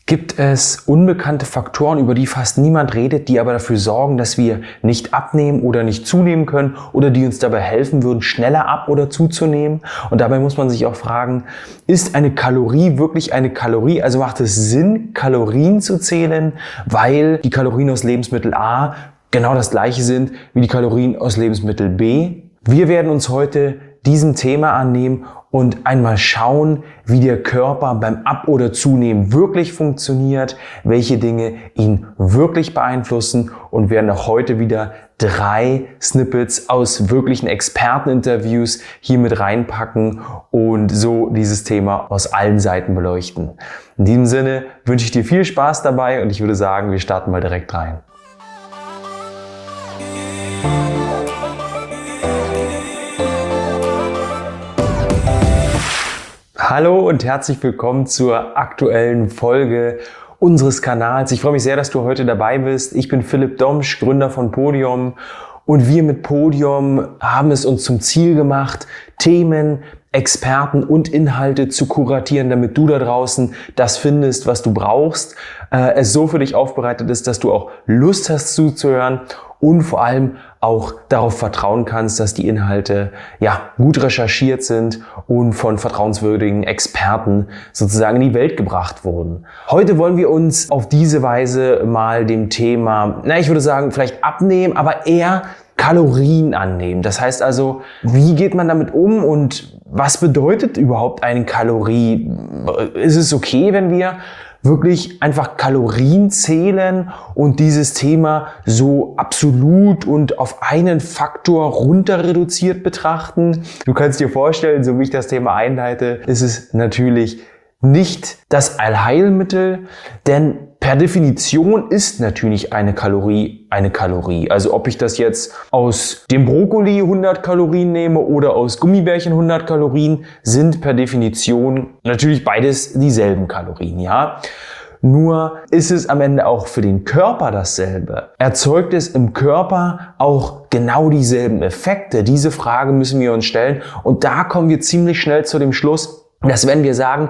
Gibt es unbekannte Faktoren, über die fast niemand redet, die aber dafür sorgen, dass wir nicht abnehmen oder nicht zunehmen können oder die uns dabei helfen würden, schneller ab- oder zuzunehmen? Und dabei muss man sich auch fragen, ist eine Kalorie wirklich eine Kalorie? Also macht es Sinn, Kalorien zu zählen, weil die Kalorien aus Lebensmittel A genau das gleiche sind wie die Kalorien aus Lebensmittel B? Wir werden uns heute diesem Thema annehmen und einmal schauen, wie der Körper beim Ab- oder Zunehmen wirklich funktioniert, welche Dinge ihn wirklich beeinflussen und werden auch heute wieder 3 Snippets aus wirklichen Experteninterviews hier mit reinpacken und so dieses Thema aus allen Seiten beleuchten. In diesem Sinne wünsche ich dir viel Spaß dabei und ich würde sagen, wir starten mal direkt rein. Hallo und herzlich willkommen zur aktuellen Folge unseres Kanals. Ich freue mich sehr, dass du heute dabei bist. Ich bin Philipp Domsch, Gründer von Podium, und wir mit Podium haben es uns zum Ziel gemacht, Themen, Experten und Inhalte zu kuratieren, damit du da draußen das findest, was du brauchst, es so für dich aufbereitet ist, dass du auch Lust hast zuzuhören und vor allem auch darauf vertrauen kannst, dass die Inhalte gut recherchiert sind und von vertrauenswürdigen Experten sozusagen in die Welt gebracht wurden. Heute wollen wir uns auf diese Weise mal dem Thema, ich würde sagen, vielleicht abnehmen, aber eher Kalorien annehmen. Das heißt also, wie geht man damit um und was bedeutet überhaupt eine Kalorie? Ist es okay, wenn wir wirklich einfach Kalorien zählen und dieses Thema so absolut und auf einen Faktor runter reduziert betrachten? Du kannst dir vorstellen, so wie ich das Thema einleite, ist es natürlich nicht das Allheilmittel, denn per Definition ist natürlich eine Kalorie eine Kalorie. Also ob ich das jetzt aus dem Brokkoli 100 Kalorien nehme oder aus Gummibärchen 100 Kalorien, sind per Definition natürlich beides dieselben Kalorien, ja. Nur ist es am Ende auch für den Körper dasselbe. Erzeugt es im Körper auch genau dieselben Effekte? Diese Frage müssen wir uns stellen und da kommen wir ziemlich schnell zu dem Schluss, dass wenn wir sagen,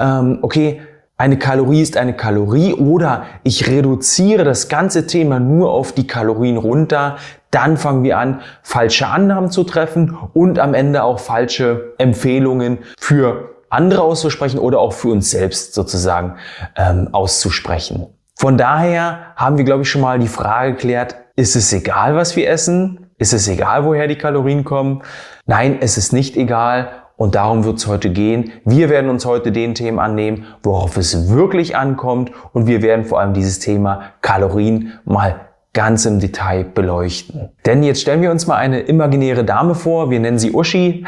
okay, eine Kalorie ist eine Kalorie oder ich reduziere das ganze Thema nur auf die Kalorien runter, dann fangen wir an, falsche Annahmen zu treffen und am Ende auch falsche Empfehlungen für andere auszusprechen oder auch für uns selbst sozusagen auszusprechen. Von daher haben wir, glaube ich, schon mal die Frage geklärt, ist es egal, was wir essen? Ist es egal, woher die Kalorien kommen? Nein, es ist nicht egal. Und darum wird es heute gehen. Wir werden uns heute den Themen annehmen, worauf es wirklich ankommt. Und wir werden vor allem dieses Thema Kalorien mal ganz im Detail beleuchten. Denn jetzt stellen wir uns mal eine imaginäre Dame vor. Wir nennen sie Uschi.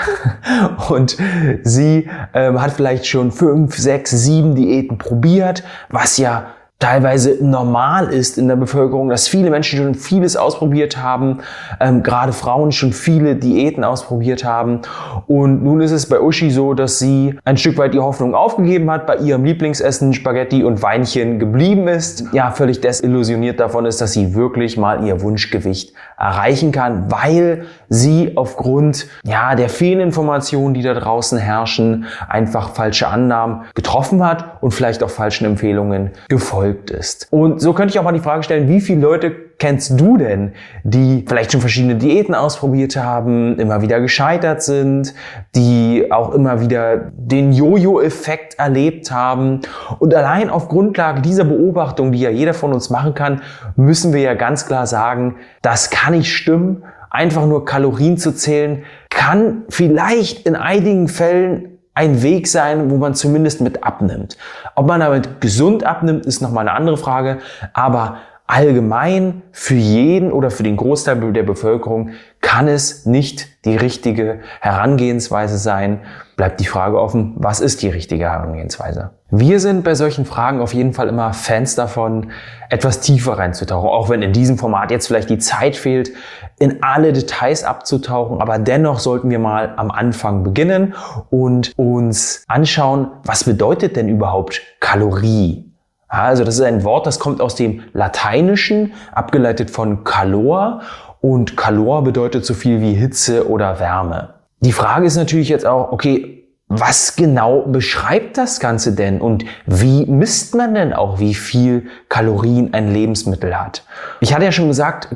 Und sie hat vielleicht schon 5, 6, 7 Diäten probiert, was ja teilweise normal ist in der Bevölkerung, dass viele Menschen schon vieles ausprobiert haben, gerade Frauen schon viele Diäten ausprobiert haben. Und nun ist es bei Uschi so, dass sie ein Stück weit die Hoffnung aufgegeben hat, bei ihrem Lieblingsessen Spaghetti und Weinchen geblieben ist. Ja, völlig desillusioniert davon ist, dass sie wirklich mal ihr Wunschgewicht erreichen kann, weil sie aufgrund der Fehlinformationen, die da draußen herrschen, einfach falsche Annahmen getroffen hat und vielleicht auch falschen Empfehlungen gefolgt ist. Und so könnte ich auch mal die Frage stellen, wie viele Leute kennst du denn, die vielleicht schon verschiedene Diäten ausprobiert haben, immer wieder gescheitert sind, die auch immer wieder den Jojo-Effekt erlebt haben? Und allein auf Grundlage dieser Beobachtung, die ja jeder von uns machen kann, müssen wir ja ganz klar sagen, das kann nicht stimmen. Einfach nur Kalorien zu zählen, kann vielleicht in einigen Fällen ein Weg sein, wo man zumindest mit abnimmt. Ob man damit gesund abnimmt, ist nochmal eine andere Frage, aber allgemein für jeden oder für den Großteil der Bevölkerung kann es nicht die richtige Herangehensweise sein. Bleibt die Frage offen, was ist die richtige Herangehensweise? Wir sind bei solchen Fragen auf jeden Fall immer Fans davon, etwas tiefer reinzutauchen, auch wenn in diesem Format jetzt vielleicht die Zeit fehlt, in alle Details abzutauchen, aber dennoch sollten wir mal am Anfang beginnen und uns anschauen, was bedeutet denn überhaupt Kalorie? Also das ist ein Wort, das kommt aus dem Lateinischen, abgeleitet von calor, und calor bedeutet so viel wie Hitze oder Wärme. Die Frage ist natürlich jetzt auch, okay, was genau beschreibt das Ganze denn und wie misst man denn auch, wie viel Kalorien ein Lebensmittel hat? Ich hatte ja schon gesagt,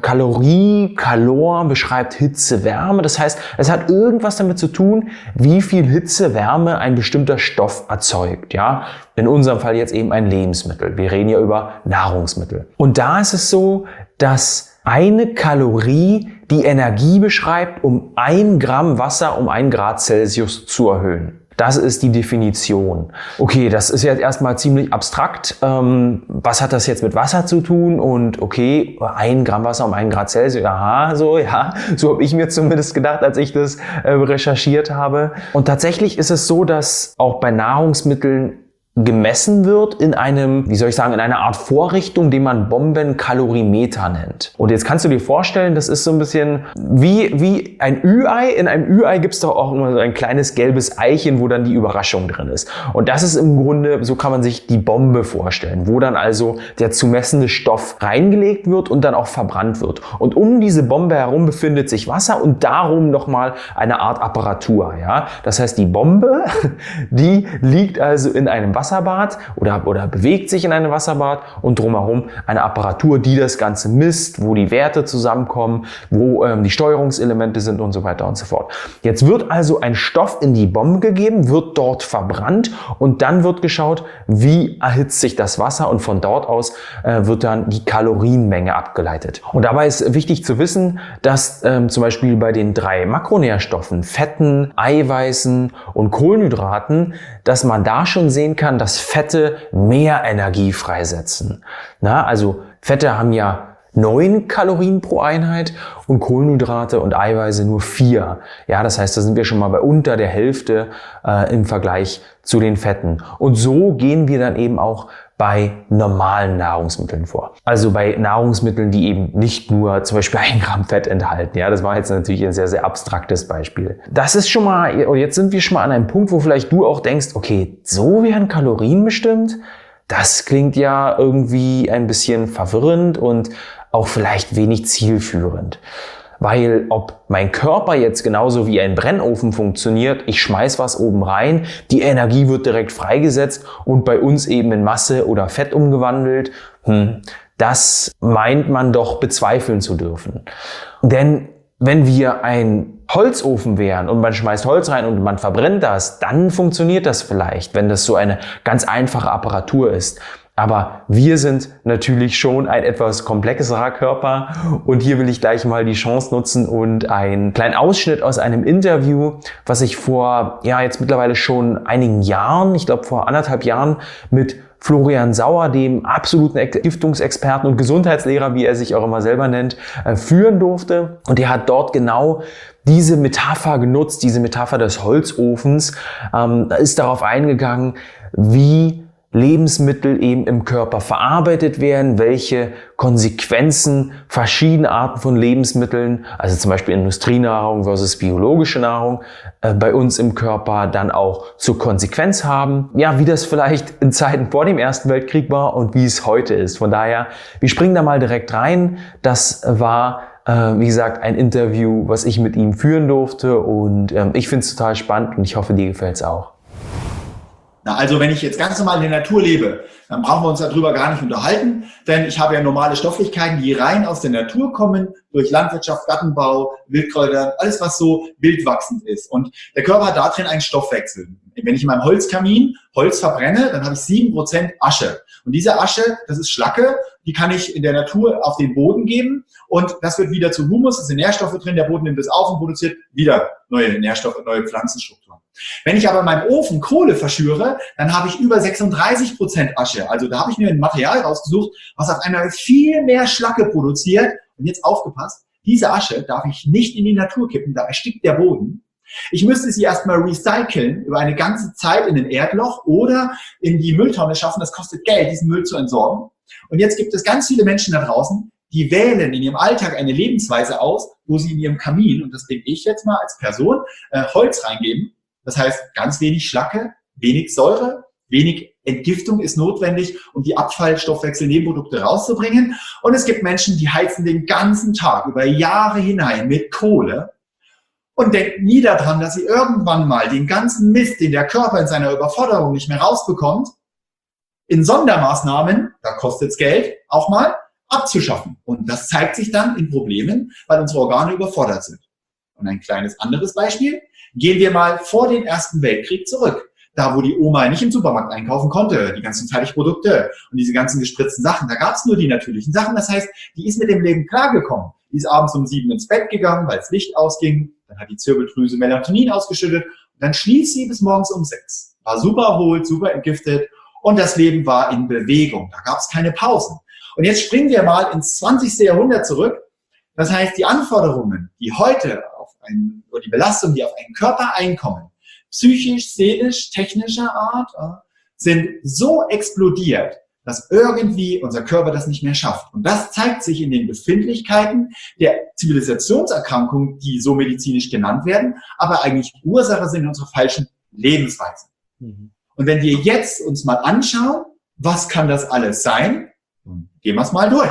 Kalor beschreibt Hitze, Wärme. Das heißt, es hat irgendwas damit zu tun, wie viel Hitze, Wärme ein bestimmter Stoff erzeugt. Ja, in unserem Fall jetzt eben ein Lebensmittel. Wir reden ja über Nahrungsmittel. Und da ist es so, dass eine Kalorie die Energie beschreibt, um 1 Gramm Wasser um 1 Grad Celsius zu erhöhen. Das ist die Definition. Okay, das ist jetzt erstmal ziemlich abstrakt. Was hat das jetzt mit Wasser zu tun? Und okay, 1 Gramm Wasser um 1 Grad Celsius. Aha, so habe ich mir zumindest gedacht, als ich das recherchiert habe. Und tatsächlich ist es so, dass auch bei Nahrungsmitteln gemessen wird in einem, in einer Art Vorrichtung, die man Bombenkalorimeter nennt. Und jetzt kannst du dir vorstellen, das ist so ein bisschen wie ein Ü-Ei. In einem Ü-Ei gibt es doch auch immer so ein kleines gelbes Eichen, wo dann die Überraschung drin ist. Und das ist im Grunde, so kann man sich die Bombe vorstellen, wo dann also der zu messende Stoff reingelegt wird und dann auch verbrannt wird. Und um diese Bombe herum befindet sich Wasser und darum nochmal eine Art Apparatur. Ja? Das heißt, die Bombe, die liegt also in einem Wasserbad oder bewegt sich in einem Wasserbad und drumherum eine Apparatur, die das Ganze misst, wo die Werte zusammenkommen, wo die Steuerungselemente sind und so weiter und so fort. Jetzt wird also ein Stoff in die Bombe gegeben, wird dort verbrannt und dann wird geschaut, wie erhitzt sich das Wasser und von dort aus wird dann die Kalorienmenge abgeleitet. Und dabei ist wichtig zu wissen, dass zum Beispiel bei den 3 Makronährstoffen, Fetten, Eiweißen und Kohlenhydraten, dass man da schon sehen kann, dass Fette mehr Energie freisetzen. Also Fette haben ja 9 Kalorien pro Einheit und Kohlenhydrate und Eiweiße nur 4. Ja, das heißt, da sind wir schon mal bei unter der Hälfte im Vergleich zu den Fetten. Und so gehen wir dann eben auch bei normalen Nahrungsmitteln vor. Also bei Nahrungsmitteln, die eben nicht nur zum Beispiel 1 Gramm Fett enthalten. Ja, das war jetzt natürlich ein sehr, sehr abstraktes Beispiel. Das ist schon mal, jetzt sind wir schon mal an einem Punkt, wo vielleicht du auch denkst, okay, so werden Kalorien bestimmt? Das klingt ja irgendwie ein bisschen verwirrend und auch vielleicht wenig zielführend. Weil ob mein Körper jetzt genauso wie ein Brennofen funktioniert, ich schmeiß was oben rein, die Energie wird direkt freigesetzt und bei uns eben in Masse oder Fett umgewandelt, das meint man doch bezweifeln zu dürfen. Denn wenn wir ein Holzofen wären und man schmeißt Holz rein und man verbrennt das, dann funktioniert das vielleicht, wenn das so eine ganz einfache Apparatur ist. Aber wir sind natürlich schon ein etwas komplexerer Körper und hier will ich gleich mal die Chance nutzen und einen kleinen Ausschnitt aus einem Interview, was ich vor, jetzt mittlerweile schon einigen Jahren, ich glaube vor 1,5 Jahren mit Florian Sauer, dem absoluten Entgiftungsexperten und Gesundheitslehrer, wie er sich auch immer selber nennt, führen durfte. Und er hat dort genau diese Metapher genutzt, diese Metapher des Holzofens, ist darauf eingegangen, wie Lebensmittel eben im Körper verarbeitet werden, welche Konsequenzen verschiedene Arten von Lebensmitteln, also zum Beispiel Industrienahrung versus biologische Nahrung, bei uns im Körper dann auch zur Konsequenz haben. Ja, wie das vielleicht in Zeiten vor dem Ersten Weltkrieg war und wie es heute ist. Von daher, wir springen da mal direkt rein. Das war wie gesagt, ein Interview, was ich mit ihm führen durfte und ich finde es total spannend und ich hoffe, dir gefällt es auch. Also wenn ich jetzt ganz normal in der Natur lebe, dann brauchen wir uns darüber gar nicht unterhalten, denn ich habe ja normale Stofflichkeiten, die rein aus der Natur kommen, durch Landwirtschaft, Gartenbau, Wildkräuter, alles was so wildwachsend ist. Und der Körper hat da drin einen Stoffwechsel. Wenn ich in meinem Holzkamin Holz verbrenne, dann habe ich 7% Asche. Und diese Asche, das ist Schlacke, die kann ich in der Natur auf den Boden geben und das wird wieder zu Humus, es sind Nährstoffe drin, der Boden nimmt das auf und produziert wieder neue Nährstoffe, neue Pflanzenstrukturen. Wenn ich aber in meinem Ofen Kohle verschüre, dann habe ich über 36% Asche. Also da habe ich mir ein Material rausgesucht, was auf einmal viel mehr Schlacke produziert. Und jetzt aufgepasst, diese Asche darf ich nicht in die Natur kippen, da erstickt der Boden. Ich müsste sie erstmal recyceln über eine ganze Zeit in ein Erdloch oder in die Mülltonne schaffen. Das kostet Geld, diesen Müll zu entsorgen. Und jetzt gibt es ganz viele Menschen da draußen, die wählen in ihrem Alltag eine Lebensweise aus, wo sie in ihrem Kamin, und das bin ich jetzt mal als Person, Holz reingeben. Das heißt, ganz wenig Schlacke, wenig Säure, wenig Entgiftung ist notwendig, um die Abfallstoffwechselnebenprodukte rauszubringen. Und es gibt Menschen, die heizen den ganzen Tag über Jahre hinein mit Kohle. und denken nie daran, dass sie irgendwann mal den ganzen Mist, den der Körper in seiner Überforderung nicht mehr rausbekommt, in Sondermaßnahmen, da kostet es Geld, auch mal abzuschaffen. Und das zeigt sich dann in Problemen, weil unsere Organe überfordert sind. Und ein kleines anderes Beispiel, gehen wir mal vor den Ersten Weltkrieg zurück. Da, wo die Oma nicht im Supermarkt einkaufen konnte, die ganzen Fertigprodukte und diese ganzen gespritzten Sachen, da gab es nur die natürlichen Sachen. Das heißt, die ist mit dem Leben klargekommen. Die ist abends um 7 ins Bett gegangen, weil das Licht ausging. Dann hat die Zirbeldrüse Melatonin ausgeschüttet. Und dann schlief sie bis morgens um 6. War super erholt, super entgiftet. Und das Leben war in Bewegung. Da gab es keine Pausen. Und jetzt springen wir mal ins 20. Jahrhundert zurück. Das heißt, die Anforderungen, die heute oder die Belastungen, die auf einen Körper einkommen, psychisch, seelisch, technischer Art, sind so explodiert, dass irgendwie unser Körper das nicht mehr schafft. Und das zeigt sich in den Befindlichkeiten der Zivilisationserkrankungen, die so medizinisch genannt werden, aber eigentlich Ursache sind unserer falschen Lebensweise. Mhm. Und wenn wir jetzt uns mal anschauen, was kann das alles sein, gehen wir es mal durch.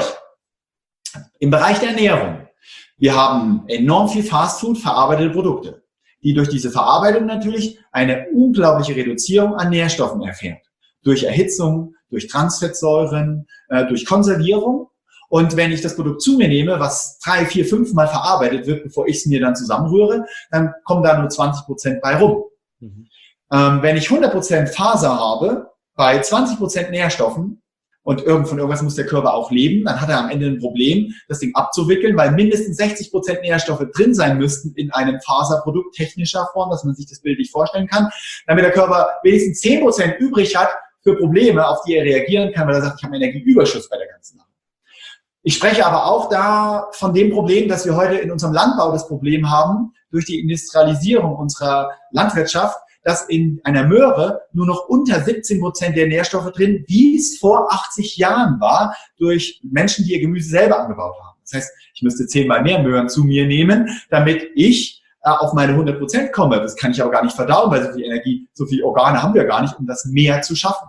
Im Bereich der Ernährung. Wir haben enorm viel Fastfood, verarbeitete Produkte, die durch diese Verarbeitung natürlich eine unglaubliche Reduzierung an Nährstoffen erfährt. Durch Erhitzung, durch Transfettsäuren, durch Konservierung. Und wenn ich das Produkt zu mir nehme, was 3, 4, 5 Mal verarbeitet wird, bevor ich es mir dann zusammenrühre, dann kommen da nur 20% bei rum. Mhm. Wenn ich 100% Faser habe, bei 20% Nährstoffen, und von irgendwas muss der Körper auch leben, dann hat er am Ende ein Problem, das Ding abzuwickeln, weil mindestens 60% Nährstoffe drin sein müssten in einem Faserprodukt technischer Form, dass man sich das bildlich vorstellen kann, damit der Körper wenigstens 10% übrig hat für Probleme, auf die er reagieren kann, weil er sagt, ich habe einen Energieüberschuss bei der ganzen Sache. Ich spreche aber auch da von dem Problem, dass wir heute in unserem Landbau das Problem haben, durch die Industrialisierung unserer Landwirtschaft, dass in einer Möhre nur noch unter 17% der Nährstoffe drin, wie es vor 80 Jahren war, durch Menschen, die ihr Gemüse selber angebaut haben. Das heißt, ich müsste 10-mal mehr Möhren zu mir nehmen, damit ich auf meine 100% komme. Das kann ich aber gar nicht verdauen, weil so viel Energie, so viele Organe haben wir gar nicht, um das mehr zu schaffen.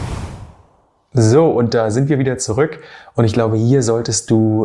So, und da sind wir wieder zurück. Und ich glaube, hier solltest du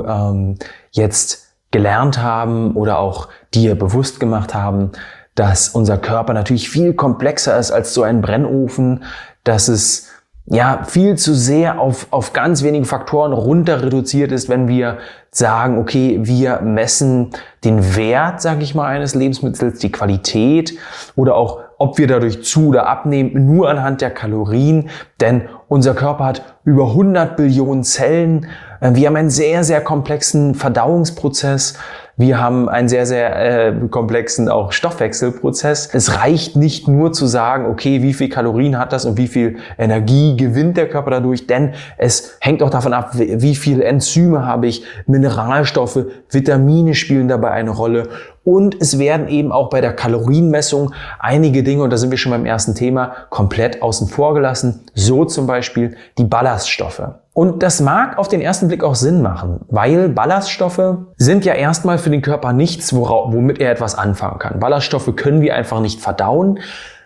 jetzt gelernt haben oder auch dir bewusst gemacht haben, dass unser Körper natürlich viel komplexer ist als so ein Brennofen, dass es ja viel zu sehr auf ganz wenige Faktoren runter reduziert ist, wenn wir sagen, okay, wir messen den Wert, sage ich mal, eines Lebensmittels, die Qualität oder auch, ob wir dadurch zu- oder abnehmen, nur anhand der Kalorien, denn unser Körper hat über 100 Billionen Zellen. Wir haben einen sehr, sehr komplexen Verdauungsprozess. Wir haben einen sehr, sehr komplexen auch Stoffwechselprozess. Es reicht nicht nur zu sagen, okay, wie viel Kalorien hat das und wie viel Energie gewinnt der Körper dadurch, denn es hängt auch davon ab, wie viele Enzyme habe ich, Mineralstoffe, Vitamine spielen dabei eine Rolle. Und es werden eben auch bei der Kalorienmessung einige Dinge, und da sind wir schon beim ersten Thema, komplett außen vor gelassen. So zum Beispiel die Ballaststoffe. Und das mag auf den ersten Blick auch Sinn machen, weil Ballaststoffe sind ja erstmal für den Körper nichts, womit er etwas anfangen kann. Ballaststoffe können wir einfach nicht verdauen,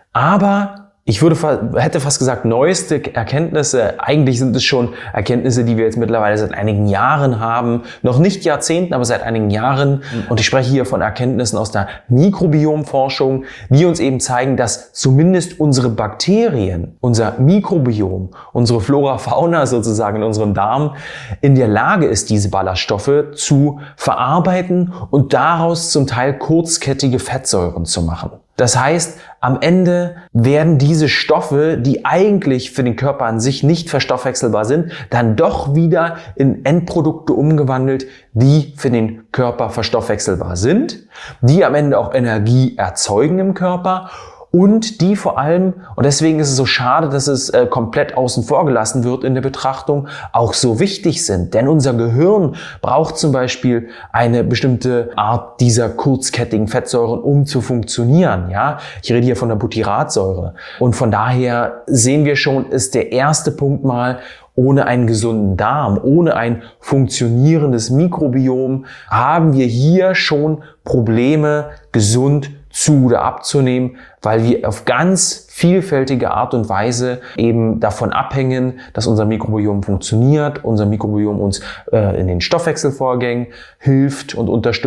aber ich hätte fast gesagt, neueste Erkenntnisse, eigentlich sind es schon Erkenntnisse, die wir jetzt mittlerweile seit einigen Jahren haben, noch nicht Jahrzehnten, aber seit einigen Jahren. Und ich spreche hier von Erkenntnissen aus der Mikrobiomforschung, die uns eben zeigen, dass zumindest unsere Bakterien, unser Mikrobiom, unsere Flora, Fauna sozusagen in unserem Darm in der Lage ist, diese Ballaststoffe zu verarbeiten und daraus zum Teil kurzkettige Fettsäuren zu machen. Das heißt, am Ende werden diese Stoffe, die eigentlich für den Körper an sich nicht verstoffwechselbar sind, dann doch wieder in Endprodukte umgewandelt, die für den Körper verstoffwechselbar sind, die am Ende auch Energie erzeugen im Körper und die vor allem, und deswegen ist es so schade, dass es komplett außen vor gelassen wird in der Betrachtung, auch so wichtig sind. Denn unser Gehirn braucht zum Beispiel eine bestimmte Art dieser kurzkettigen Fettsäuren, um zu funktionieren. Ja, ich rede hier von der Butyratsäure. Und von daher sehen wir schon, ist der erste Punkt mal, ohne einen gesunden Darm, ohne ein funktionierendes Mikrobiom, haben wir hier schon Probleme, gesund zu oder abzunehmen, weil wir auf ganz vielfältige Art und Weise eben davon abhängen, dass unser Mikrobiom funktioniert, unser Mikrobiom uns in den Stoffwechselvorgängen hilft und unterstützt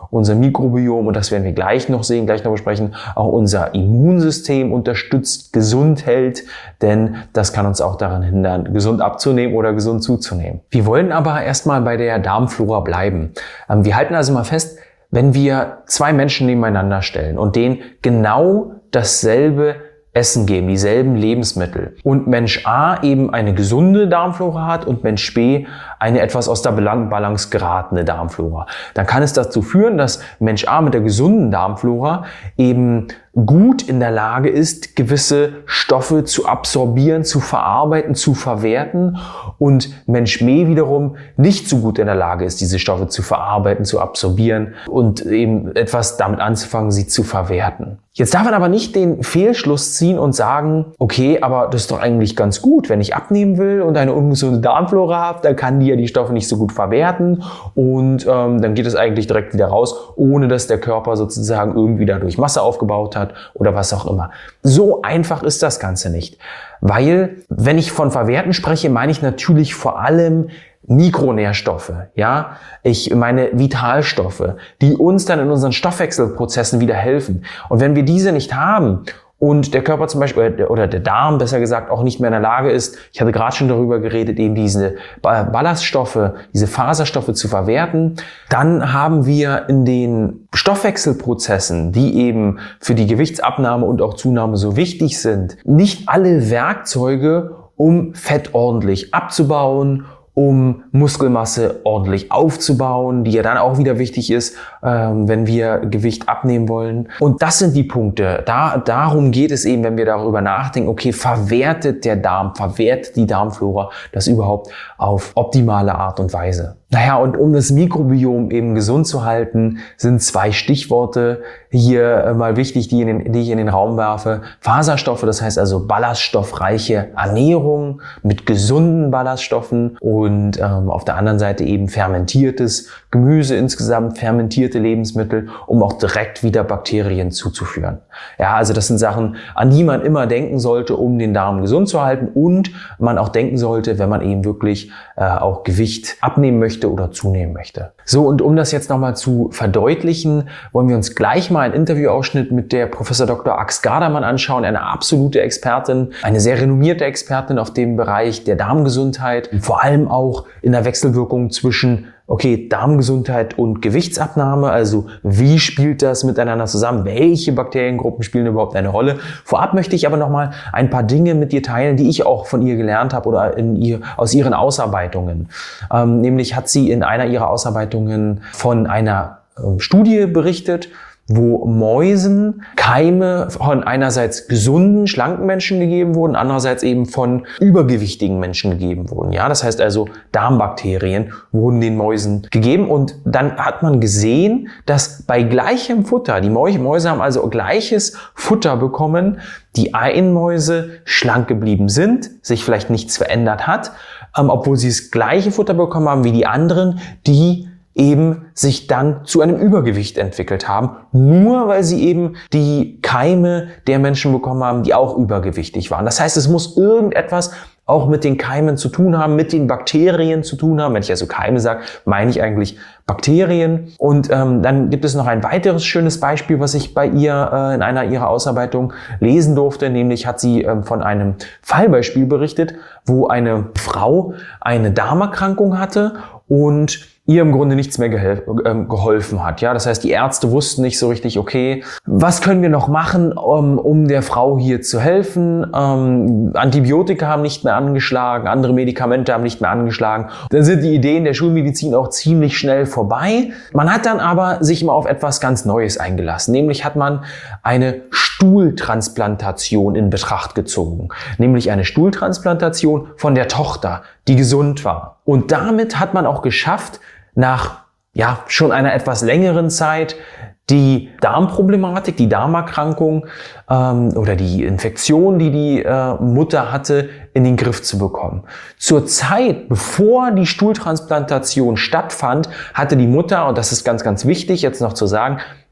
unser Mikrobiom, und das werden wir gleich noch sehen, gleich noch besprechen, auch unser Immunsystem unterstützt, gesund hält, denn das kann uns auch daran hindern, gesund abzunehmen oder gesund zuzunehmen. Wir wollen aber erstmal bei der Darmflora bleiben. Wir halten also mal fest, wenn wir zwei Menschen nebeneinander stellen und denen genau dasselbe Essen geben, dieselben Lebensmittel, und Mensch A eben eine gesunde Darmflora hat und Mensch B eine etwas aus der Balance geratene Darmflora, dann kann es dazu führen, dass Mensch A mit der gesunden Darmflora eben gut in der Lage ist, gewisse Stoffe zu absorbieren, zu verarbeiten, zu verwerten, und Mensch B wiederum nicht so gut in der Lage ist, diese Stoffe zu verarbeiten, zu absorbieren und eben etwas damit anzufangen, sie zu verwerten. Jetzt darf man aber nicht den Fehlschluss ziehen und sagen, okay, aber das ist doch eigentlich ganz gut, wenn ich abnehmen will und eine ungesunde Darmflora habe, dann kann die ja die Stoffe nicht so gut verwerten und dann geht es eigentlich direkt wieder raus, ohne dass der Körper sozusagen irgendwie dadurch Masse aufgebaut hat oder was auch immer. So einfach ist das Ganze nicht, weil wenn ich von Verwerten spreche, meine ich natürlich vor allem Mikronährstoffe, ja, ich meine Vitalstoffe, die uns dann in unseren Stoffwechselprozessen wieder helfen. Und wenn wir diese nicht haben und der Körper zum Beispiel oder der Darm besser gesagt auch nicht mehr in der Lage ist, ich hatte gerade schon darüber geredet, eben diese Ballaststoffe, diese Faserstoffe zu verwerten, dann haben wir in den Stoffwechselprozessen, die eben für die Gewichtsabnahme und auch Zunahme so wichtig sind, nicht alle Werkzeuge, um Fett ordentlich abzubauen, um Muskelmasse ordentlich aufzubauen, die ja dann auch wieder wichtig ist, wenn wir Gewicht abnehmen wollen. Und das sind die Punkte. Darum geht es eben, wenn wir darüber nachdenken, okay, verwertet der Darm, verwertet die Darmflora das überhaupt auf optimale Art und Weise? Naja, und um das Mikrobiom eben gesund zu halten, sind zwei Stichworte hier mal wichtig, die ich in den Raum werfe. Faserstoffe, das heißt also ballaststoffreiche Ernährung mit gesunden Ballaststoffen, und auf der anderen Seite eben fermentiertes Gemüse insgesamt, fermentierte Lebensmittel, um auch direkt wieder Bakterien zuzuführen. Ja, also das sind Sachen, an die man immer denken sollte, um den Darm gesund zu halten, und man auch denken sollte, wenn man eben wirklich auch Gewicht abnehmen möchte oder zunehmen möchte. So, und um das jetzt nochmal zu verdeutlichen, wollen wir uns gleich mal einen Interviewausschnitt mit der Professor Dr. Ax Gardermann anschauen, eine absolute Expertin, eine sehr renommierte Expertin auf dem Bereich der Darmgesundheit, vor allem auch in der Wechselwirkung zwischen Darmgesundheit und Gewichtsabnahme, also wie spielt das miteinander zusammen? Welche Bakteriengruppen spielen überhaupt eine Rolle? Vorab möchte ich aber nochmal ein paar Dinge mit dir teilen, die ich auch von ihr gelernt habe oder aus ihren Ausarbeitungen. Nämlich hat sie in einer ihrer Ausarbeitungen von einer Studie berichtet, wo Mäusen Keime von einerseits gesunden, schlanken Menschen gegeben wurden, andererseits eben von übergewichtigen Menschen gegeben wurden. Ja, das heißt also, Darmbakterien wurden den Mäusen gegeben, und dann hat man gesehen, dass bei gleichem Futter, die Mäuse haben also gleiches Futter bekommen, die einen Mäuse schlank geblieben sind, sich vielleicht nichts verändert hat, obwohl sie das gleiche Futter bekommen haben wie die anderen, die eben sich dann zu einem Übergewicht entwickelt haben, nur weil sie eben die Keime der Menschen bekommen haben, die auch übergewichtig waren. Das heißt, es muss irgendetwas auch mit den Keimen zu tun haben, mit den Bakterien zu tun haben. Wenn ich also Keime sage, meine ich eigentlich Bakterien. Und dann gibt es noch ein weiteres schönes Beispiel, was ich bei ihr in einer ihrer Ausarbeitungen lesen durfte. Nämlich hat sie von einem Fallbeispiel berichtet, wo eine Frau eine Darmerkrankung hatte und ihr im Grunde nichts mehr geholfen hat. Ja, das heißt, die Ärzte wussten nicht so richtig, okay, was können wir noch machen, um der Frau hier zu helfen? Antibiotika haben nicht mehr angeschlagen, andere Medikamente haben nicht mehr angeschlagen. Dann sind die Ideen der Schulmedizin auch ziemlich schnell vorbei. Man hat dann aber sich mal auf etwas ganz Neues eingelassen. Nämlich hat man eine Stuhltransplantation in Betracht gezogen. Nämlich eine Stuhltransplantation von der Tochter, die gesund war. Und damit hat man auch geschafft, nach schon einer etwas längeren Zeit die Darmproblematik, die Darmerkrankung oder die Infektion, die die Mutter hatte, in den Griff zu bekommen. Zur Zeit, bevor die Stuhltransplantation stattfand, hatte die Mutter, und das ist ganz, ganz wichtig jetzt noch zu sagen,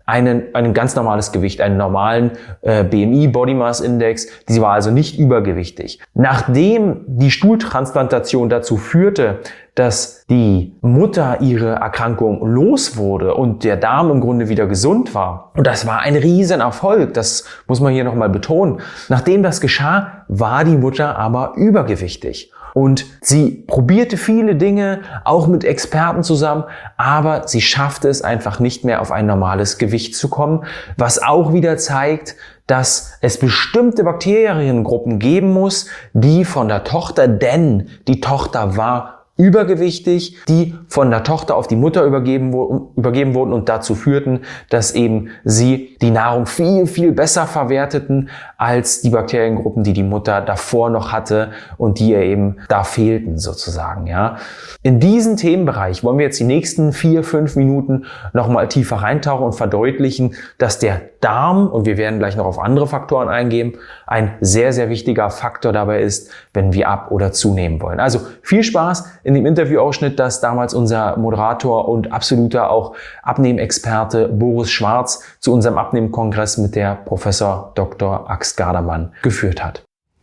ein ganz normales Gewicht, einen normalen BMI, Body Mass Index. Sie war also nicht übergewichtig. Nachdem die Stuhltransplantation dazu führte, dass die Mutter ihre Erkrankung los wurde und der Darm im Grunde wieder gesund war. Und das war ein Riesenerfolg, das muss man hier nochmal betonen. Nachdem das geschah, war die Mutter aber übergewichtig. Und sie probierte viele Dinge, auch mit Experten zusammen, aber sie schaffte es einfach nicht mehr, auf ein normales Gewicht zu kommen, was auch wieder zeigt, dass es bestimmte Bakteriengruppen geben muss, die von der Tochter, denn die Tochter war übergewichtig, die von der Tochter auf die Mutter übergeben wurden und dazu führten, dass eben sie die Nahrung viel, viel besser verwerteten als die Bakteriengruppen, die die Mutter davor noch hatte und die ihr eben da fehlten sozusagen. Ja. In diesen Themenbereich wollen wir jetzt die nächsten 4-5 Minuten nochmal tiefer reintauchen und verdeutlichen, dass der Darm, und wir werden gleich noch auf andere Faktoren eingehen, ein sehr, sehr wichtiger Faktor dabei ist, wenn wir ab- oder zunehmen wollen. Also viel Spaß in dem Interviewausschnitt, das damals unser Moderator und absoluter auch Abnehmexperte Boris Schwarz zu unserem Abnehmkongress mit der Professor Dr. Axt Gardermann geführt hat.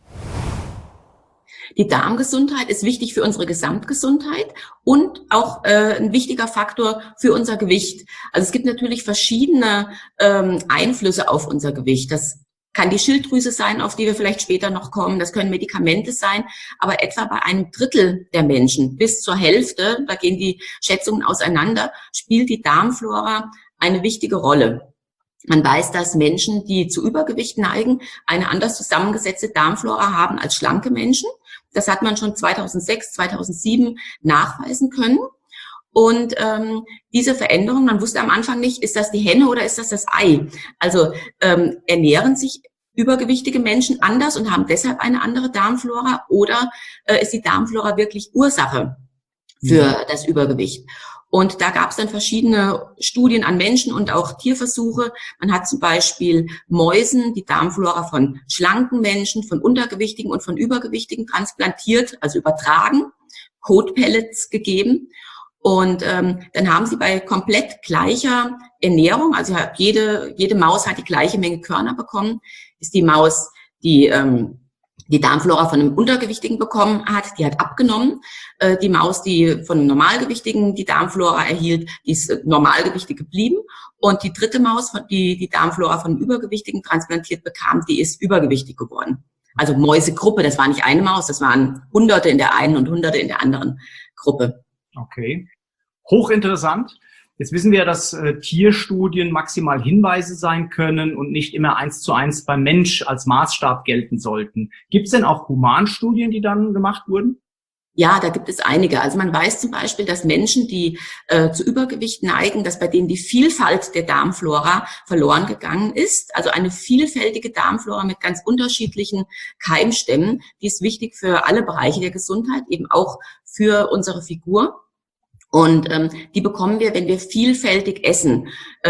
Die Darmgesundheit ist wichtig für unsere Gesamtgesundheit und auch ein wichtiger Faktor für unser Gewicht. Also es gibt natürlich verschiedene Einflüsse auf unser Gewicht. Das kann die Schilddrüse sein, auf die wir vielleicht später noch kommen. Das können Medikamente sein. Aber etwa bei einem Drittel der Menschen bis zur Hälfte, da gehen die Schätzungen auseinander, spielt die Darmflora eine wichtige Rolle. Man weiß, dass Menschen, die zu Übergewicht neigen, eine anders zusammengesetzte Darmflora haben als schlanke Menschen. Das hat man schon 2006, 2007 nachweisen können. Und diese Veränderung, man wusste am Anfang nicht, ist das die Henne oder ist das das Ei? Also ernähren sich übergewichtige Menschen anders und haben deshalb eine andere Darmflora oder ist die Darmflora wirklich Ursache für das Übergewicht? Und da gab es dann verschiedene Studien an Menschen und auch Tierversuche. Man hat zum Beispiel Mäusen die Darmflora von schlanken Menschen, von untergewichtigen und von übergewichtigen transplantiert, also übertragen, Kotpellets gegeben. Und dann haben sie bei komplett gleicher Ernährung, also jede Maus hat die gleiche Menge Körner bekommen, ist die Maus, die Darmflora von einem Untergewichtigen bekommen hat, die hat abgenommen. Die Maus, die von einem Normalgewichtigen die Darmflora erhielt, die ist normalgewichtig geblieben. Und die dritte Maus, die Darmflora von einem Übergewichtigen transplantiert bekam, die ist übergewichtig geworden. Also Mäusegruppe, das war nicht eine Maus, das waren Hunderte in der einen und Hunderte in der anderen Gruppe. Okay, hochinteressant. Jetzt wissen wir, dass Tierstudien maximal Hinweise sein können und nicht immer 1:1 beim Mensch als Maßstab gelten sollten. Gibt es denn auch Humanstudien, die dann gemacht wurden? Ja, da gibt es einige. Also man weiß zum Beispiel, dass Menschen, die zu Übergewicht neigen, dass bei denen die Vielfalt der Darmflora verloren gegangen ist. Also eine vielfältige Darmflora mit ganz unterschiedlichen Keimstämmen. Die ist wichtig für alle Bereiche der Gesundheit, eben auch für unsere Figur. Und die bekommen wir, wenn wir vielfältig essen.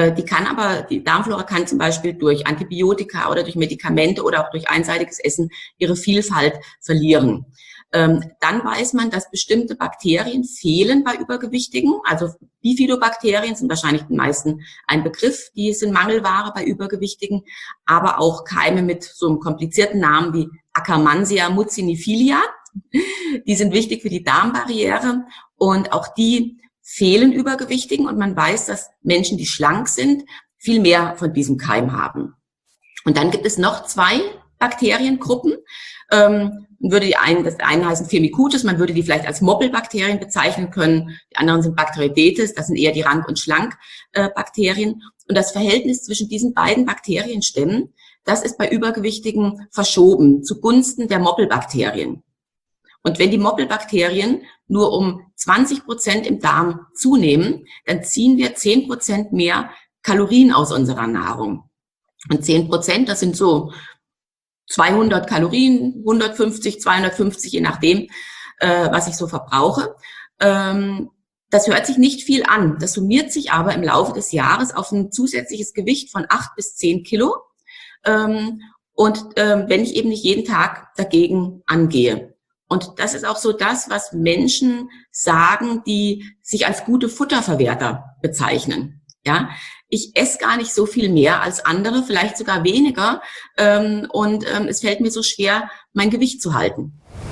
Die Darmflora kann zum Beispiel durch Antibiotika oder durch Medikamente oder auch durch einseitiges Essen ihre Vielfalt verlieren. Dann weiß man, dass bestimmte Bakterien fehlen bei Übergewichtigen. Also Bifidobakterien sind wahrscheinlich den meisten ein Begriff. Die sind Mangelware bei Übergewichtigen. Aber auch Keime mit so einem komplizierten Namen wie Akkermansia muciniphila. Die sind wichtig für die Darmbarriere. Und auch die fehlen Übergewichtigen. Und man weiß, dass Menschen, die schlank sind, viel mehr von diesem Keim haben. Und dann gibt es noch 2 Bakteriengruppen. Das eine heißen Firmicutes, man würde die vielleicht als Moppelbakterien bezeichnen können. Die anderen sind Bacteroidetes, das sind eher die Rank- und Schlank-Bakterien. Und das Verhältnis zwischen diesen beiden Bakterienstämmen, das ist bei Übergewichtigen verschoben zugunsten der Moppelbakterien. Und wenn die Moppelbakterien nur um 20% im Darm zunehmen, dann ziehen wir 10% mehr Kalorien aus unserer Nahrung. Und 10%, das sind so 200 Kalorien, 150, 250, je nachdem, was ich so verbrauche. Das hört sich nicht viel an. Das summiert sich aber im Laufe des Jahres auf ein zusätzliches Gewicht von 8 bis 10 Kilo. Wenn ich eben nicht jeden Tag dagegen angehe. Und das ist auch so das, was Menschen sagen, die sich als gute Futterverwerter bezeichnen. Ja, ich esse gar nicht so viel mehr als andere, vielleicht sogar weniger. Es fällt mir so schwer, mein Gewicht zu halten.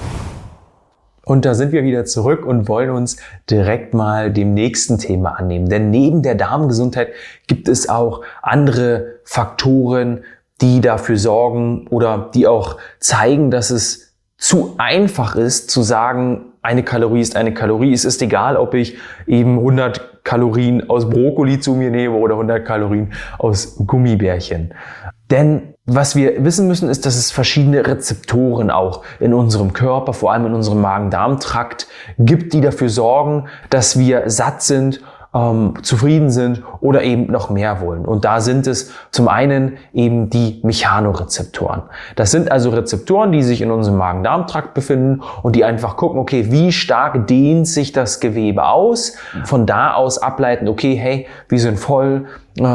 Und da sind wir wieder zurück und wollen uns direkt mal dem nächsten Thema annehmen. Denn neben der Darmgesundheit gibt es auch andere Faktoren, die dafür sorgen oder die auch zeigen, dass es zu einfach ist, zu sagen, eine Kalorie ist eine Kalorie. Es ist egal, ob ich eben 100 Kalorien aus Brokkoli zu mir nehme oder 100 Kalorien aus Gummibärchen. Denn was wir wissen müssen, ist, dass es verschiedene Rezeptoren auch in unserem Körper, vor allem in unserem Magen-Darm-Trakt gibt, die dafür sorgen, dass wir satt sind, zufrieden sind oder eben noch mehr wollen. Und da sind es zum einen eben die Mechanorezeptoren. Das sind also Rezeptoren, die sich in unserem Magen-Darm-Trakt befinden und die einfach gucken, okay, wie stark dehnt sich das Gewebe aus? Von da aus ableiten, okay, hey, wir sind voll,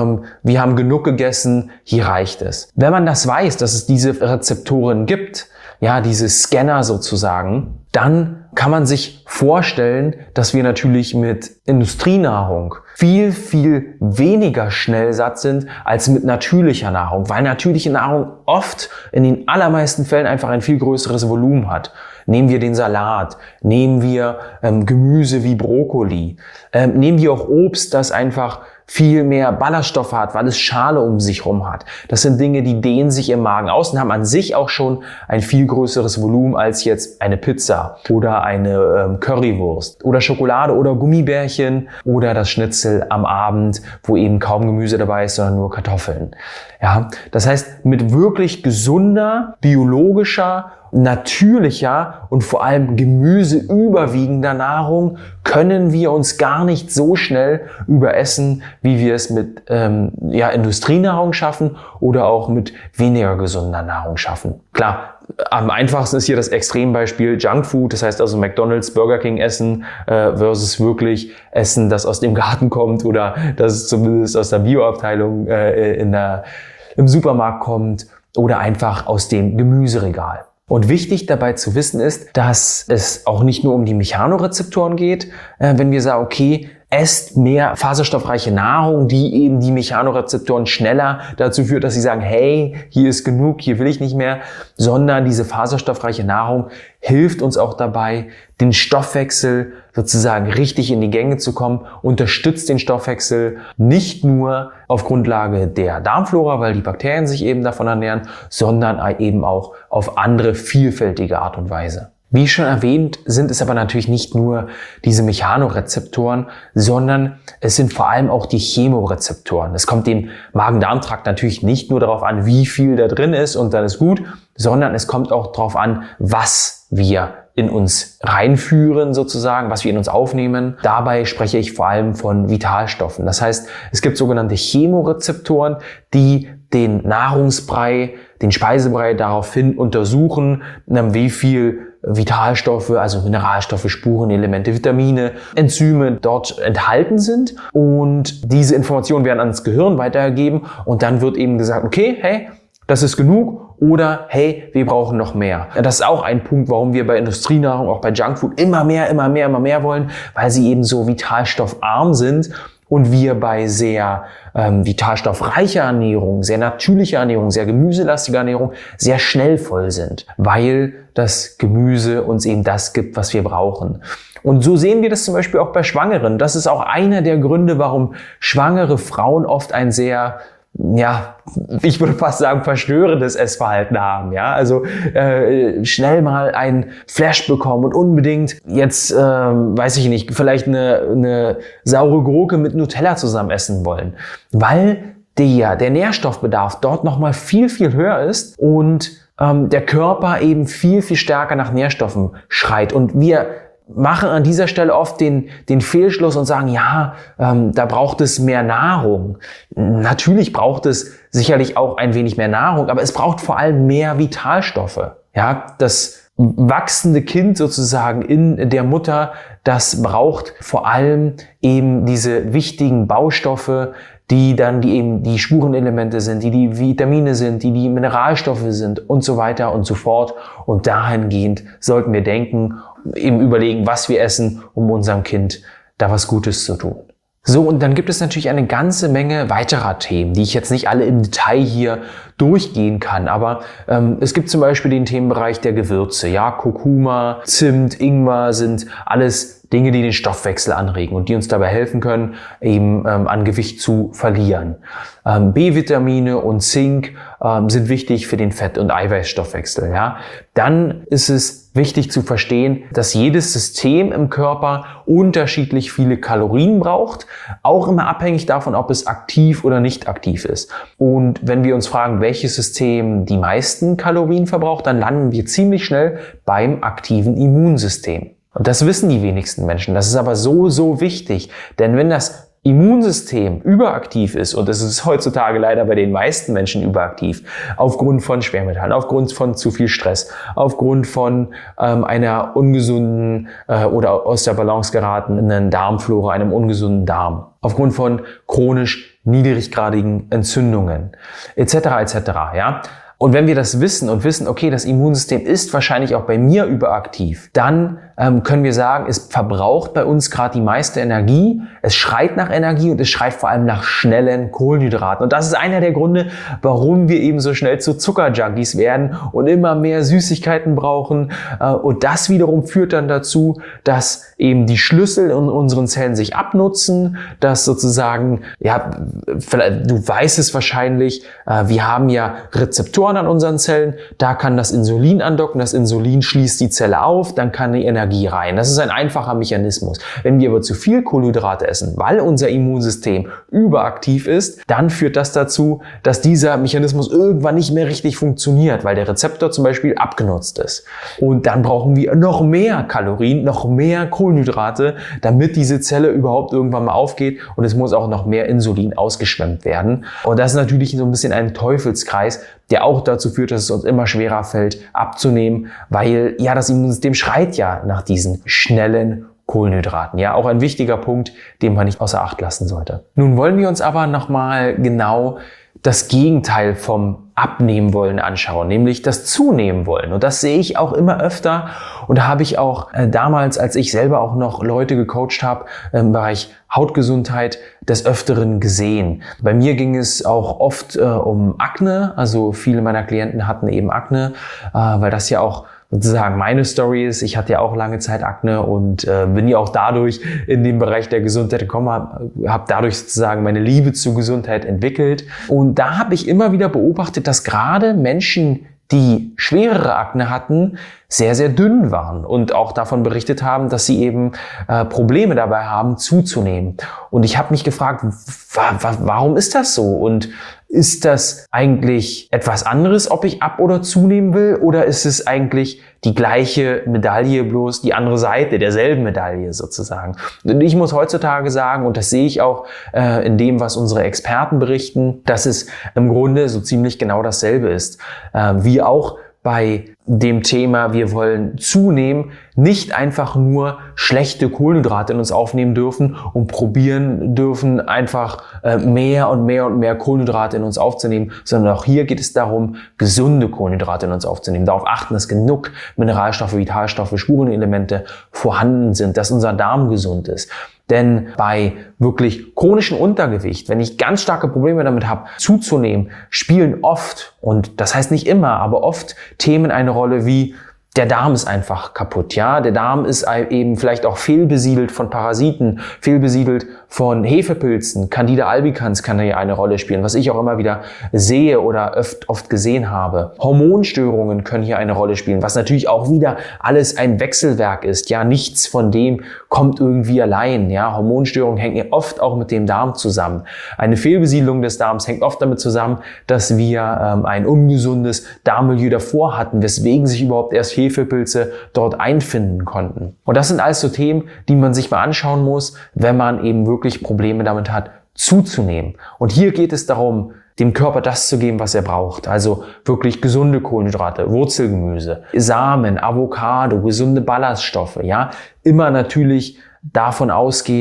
wir haben genug gegessen, hier reicht es. Wenn man das weiß, dass es diese Rezeptoren gibt, ja, diese Scanner sozusagen, dann kann man sich vorstellen, dass wir natürlich mit Industrienahrung viel, viel weniger schnell satt sind als mit natürlicher Nahrung, weil natürliche Nahrung oft in den allermeisten Fällen einfach ein viel größeres Volumen hat. Nehmen wir den Salat, nehmen wir Gemüse wie Brokkoli, nehmen wir auch Obst, das einfach viel mehr Ballaststoffe hat, weil es Schale um sich rum hat. Das sind Dinge, die dehnen sich im Magen aus und haben an sich auch schon ein viel größeres Volumen als jetzt eine Pizza oder eine Currywurst oder Schokolade oder Gummibärchen oder das Schnitzel am Abend, wo eben kaum Gemüse dabei ist, sondern nur Kartoffeln. Ja, das heißt, mit wirklich gesunder, biologischer, natürlicher und vor allem gemüseüberwiegender Nahrung können wir uns gar nicht so schnell überessen, wie wir es mit Industrienahrung schaffen oder auch mit weniger gesunder Nahrung schaffen. Klar, am einfachsten ist hier das Extrembeispiel Junkfood, das heißt also McDonald's, Burger King Essen versus wirklich Essen, das aus dem Garten kommt oder das zumindest aus der Bioabteilung im Supermarkt kommt oder einfach aus dem Gemüseregal. Und wichtig dabei zu wissen ist, dass es auch nicht nur um die Mechanorezeptoren geht, wenn wir sagen, okay, esst mehr faserstoffreiche Nahrung, die eben die Mechanorezeptoren schneller dazu führt, dass sie sagen, hey, hier ist genug, hier will ich nicht mehr, sondern diese faserstoffreiche Nahrung hilft uns auch dabei, den Stoffwechsel sozusagen richtig in die Gänge zu kommen, unterstützt den Stoffwechsel nicht nur auf Grundlage der Darmflora, weil die Bakterien sich eben davon ernähren, sondern eben auch auf andere vielfältige Art und Weise. Wie schon erwähnt, sind es aber natürlich nicht nur diese Mechanorezeptoren, sondern es sind vor allem auch die Chemorezeptoren. Es kommt dem Magen-Darm-Trakt natürlich nicht nur darauf an, wie viel da drin ist und dann ist gut, sondern es kommt auch darauf an, was wir in uns reinführen sozusagen, was wir in uns aufnehmen. Dabei spreche ich vor allem von Vitalstoffen. Das heißt, es gibt sogenannte Chemorezeptoren, die den Nahrungsbrei, den Speisebrei daraufhin untersuchen, wie viel Vitalstoffe, also Mineralstoffe, Spurenelemente, Vitamine, Enzyme dort enthalten sind. Und diese Informationen werden ans Gehirn weitergegeben und dann wird eben gesagt, okay, hey, das ist genug oder hey, wir brauchen noch mehr. Das ist auch ein Punkt, warum wir bei Industrienahrung, auch bei Junkfood immer mehr wollen, weil sie eben so vitalstoffarm sind und wir bei sehr vitalstoffreicher Ernährung, sehr natürlicher Ernährung, sehr gemüselastiger Ernährung sehr schnell voll sind, weil das Gemüse uns eben das gibt, was wir brauchen. Und so sehen wir das zum Beispiel auch bei Schwangeren. Das ist auch einer der Gründe, warum schwangere Frauen oft ein sehr, ich würde fast sagen, verstörendes Essverhalten haben. Ja, also schnell mal einen Flash bekommen und unbedingt jetzt, weiß ich nicht, vielleicht eine saure Gurke mit Nutella zusammen essen wollen, weil der Nährstoffbedarf dort nochmal viel, viel höher ist und der Körper eben viel, viel stärker nach Nährstoffen schreit. Und wir machen an dieser Stelle oft den Fehlschluss und sagen, da braucht es mehr Nahrung. Natürlich braucht es sicherlich auch ein wenig mehr Nahrung, aber es braucht vor allem mehr Vitalstoffe. Ja, das wachsende Kind sozusagen in der Mutter, das braucht vor allem eben diese wichtigen Baustoffe, die eben die Spurenelemente sind, die Vitamine sind, die Mineralstoffe sind und so weiter und so fort. Und dahingehend sollten wir denken, eben überlegen, was wir essen, um unserem Kind da was Gutes zu tun. So, und dann gibt es natürlich eine ganze Menge weiterer Themen, die ich jetzt nicht alle im Detail hier durchgehen kann. Aber es gibt zum Beispiel den Themenbereich der Gewürze. Ja, Kurkuma, Zimt, Ingwer sind alles Dinge, die den Stoffwechsel anregen und die uns dabei helfen können, eben an Gewicht zu verlieren. B-Vitamine und Zink sind wichtig für den Fett- und Eiweißstoffwechsel. Ja, dann ist es wichtig zu verstehen, dass jedes System im Körper unterschiedlich viele Kalorien braucht, auch immer abhängig davon, ob es aktiv oder nicht aktiv ist. Und wenn wir uns fragen, welches System die meisten Kalorien verbraucht, dann landen wir ziemlich schnell beim aktiven Immunsystem. Und das wissen die wenigsten Menschen. Das ist aber so wichtig, denn wenn das Immunsystem überaktiv ist, und es ist heutzutage leider bei den meisten Menschen überaktiv, aufgrund von Schwermetallen, aufgrund von zu viel Stress, aufgrund von einer ungesunden oder aus der Balance geratenen Darmflora, einem ungesunden Darm, aufgrund von chronisch niedriggradigen Entzündungen etc. Ja. Und wenn wir das wissen und wissen, okay, das Immunsystem ist wahrscheinlich auch bei mir überaktiv, dann können wir sagen, es verbraucht bei uns gerade die meiste Energie, es schreit nach Energie und es schreit vor allem nach schnellen Kohlenhydraten. Und das ist einer der Gründe, warum wir eben so schnell zu Zuckerjunkies werden und immer mehr Süßigkeiten brauchen. Und das wiederum führt dann dazu, dass eben die Schlüssel in unseren Zellen sich abnutzen, dass sozusagen, ja, du weißt es wahrscheinlich, wir haben ja Rezeptoren an unseren Zellen, da kann das Insulin andocken, das Insulin schließt die Zelle auf, dann kann die Energie rein. Das ist ein einfacher Mechanismus. Wenn wir aber zu viel Kohlenhydrate essen, weil unser Immunsystem überaktiv ist, dann führt das dazu, dass dieser Mechanismus irgendwann nicht mehr richtig funktioniert, weil der Rezeptor zum Beispiel abgenutzt ist. Und dann brauchen wir noch mehr Kalorien, noch mehr Kohlenhydrate, damit diese Zelle überhaupt irgendwann mal aufgeht, und es muss auch noch mehr Insulin ausgeschwemmt werden. Und das ist natürlich so ein bisschen ein Teufelskreis, der auch dazu führt, dass es uns immer schwerer fällt, abzunehmen, weil ja das Immunsystem schreit ja nach diesen schnellen Kohlenhydraten. Ja, auch ein wichtiger Punkt, den man nicht außer Acht lassen sollte. Nun wollen wir uns aber nochmal genau das Gegenteil vom Abnehmen wollen anschauen, nämlich das Zunehmen wollen. Und das sehe ich auch immer öfter, und da habe ich auch damals, als ich selber auch noch Leute gecoacht habe im Bereich Hautgesundheit, des Öfteren gesehen. Bei mir ging es auch oft um Akne, also viele meiner Klienten hatten eben Akne, weil das ja auch sozusagen meine Story ist. Ich hatte ja auch lange Zeit Akne und bin ja auch dadurch in den Bereich der Gesundheit gekommen, habe dadurch sozusagen meine Liebe zur Gesundheit entwickelt. Und da habe ich immer wieder beobachtet, dass gerade Menschen, die schwerere Akne hatten, sehr, sehr dünn waren und auch davon berichtet haben, dass sie eben Probleme dabei haben, zuzunehmen. Und ich habe mich gefragt, warum ist das so? Und ist das eigentlich etwas anderes, ob ich ab- oder zunehmen will? Oder ist es eigentlich die gleiche Medaille, bloß die andere Seite derselben Medaille sozusagen? Und ich muss heutzutage sagen, und das sehe ich auch in dem, was unsere Experten berichten, dass es im Grunde so ziemlich genau dasselbe ist. Wie auch bei dem Thema, wir wollen zunehmen, nicht einfach nur schlechte Kohlenhydrate in uns aufnehmen dürfen und probieren dürfen, einfach mehr und mehr Kohlenhydrate in uns aufzunehmen, sondern auch hier geht es darum, gesunde Kohlenhydrate in uns aufzunehmen. Darauf achten, dass genug Mineralstoffe, Vitalstoffe, Spurenelemente vorhanden sind, dass unser Darm gesund ist. Denn bei wirklich chronischem Untergewicht, wenn ich ganz starke Probleme damit habe, zuzunehmen, spielen oft, und das heißt nicht immer, aber oft Themen eine Rolle wie: der Darm ist einfach kaputt, ja. Der Darm ist eben vielleicht auch fehlbesiedelt von Parasiten, fehlbesiedelt von Hefepilzen. Candida albicans kann hier eine Rolle spielen, was ich auch immer wieder sehe oder oft gesehen habe. Hormonstörungen können hier eine Rolle spielen, was natürlich auch wieder alles ein Wechselwerk ist, ja. Nichts von dem kommt irgendwie allein, ja. Hormonstörungen hängen oft auch mit dem Darm zusammen. Eine Fehlbesiedlung des Darms hängt oft damit zusammen, dass wir ein ungesundes Darmmilieu davor hatten, weswegen sich überhaupt erst Hefepilze dort einfinden konnten. Und das sind alles so Themen, die man sich mal anschauen muss, wenn man eben wirklich Probleme damit hat, zuzunehmen. Und hier geht es darum, dem Körper das zu geben, was er braucht. Also wirklich gesunde Kohlenhydrate, Wurzelgemüse, Samen, Avocado, gesunde Ballaststoffe, ja. Immer natürlich davon ausgehend,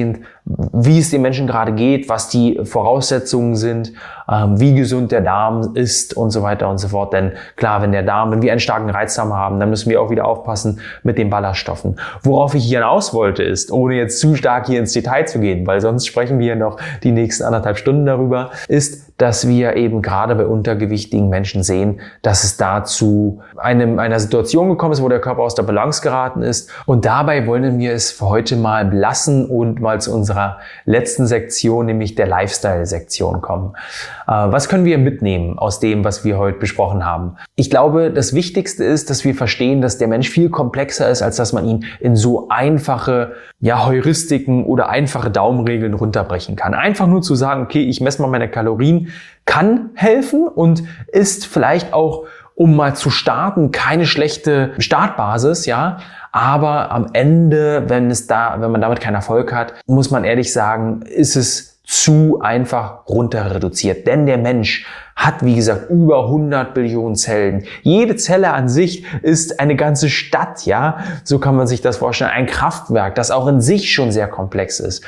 wie es den Menschen gerade geht, was die Voraussetzungen sind, wie gesund der Darm ist und so weiter und so fort. Denn klar, wenn wir einen starken Reizdarm haben, dann müssen wir auch wieder aufpassen mit den Ballaststoffen. Worauf ich hinaus wollte ist, ohne jetzt zu stark hier ins Detail zu gehen, weil sonst sprechen wir noch die nächsten 1,5 Stunden darüber, ist, dass wir eben gerade bei untergewichtigen Menschen sehen, dass es da zu einer Situation gekommen ist, wo der Körper aus der Balance geraten ist. Und dabei wollen wir es für heute mal belassen und mal zu unserer letzten Sektion, nämlich der Lifestyle-Sektion kommen. Was können wir mitnehmen aus dem, was wir heute besprochen haben? Ich glaube, das Wichtigste ist, dass wir verstehen, dass der Mensch viel komplexer ist, als dass man ihn in so einfache Heuristiken oder einfache Daumenregeln runterbrechen kann. Einfach nur zu sagen, okay, ich messe mal meine Kalorien, kann helfen und ist vielleicht auch, um mal zu starten, keine schlechte Startbasis, ja. Aber am Ende, wenn man damit keinen Erfolg hat, muss man ehrlich sagen, ist es zu einfach runter reduziert. Denn der Mensch hat, wie gesagt, über 100 Billionen Zellen. Jede Zelle an sich ist eine ganze Stadt, ja. So kann man sich das vorstellen. Ein Kraftwerk, das auch in sich schon sehr komplex ist.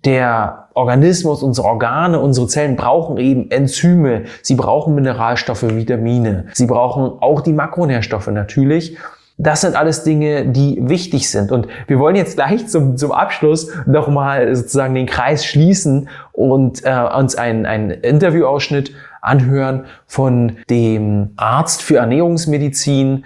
Der Organismus, unsere Organe, unsere Zellen brauchen eben Enzyme. Sie brauchen Mineralstoffe, Vitamine. Sie brauchen auch die Makronährstoffe natürlich. Das sind alles Dinge, die wichtig sind. Und wir wollen jetzt gleich zum Abschluss nochmal sozusagen den Kreis schließen und uns einen Interviewausschnitt anhören von dem Arzt für Ernährungsmedizin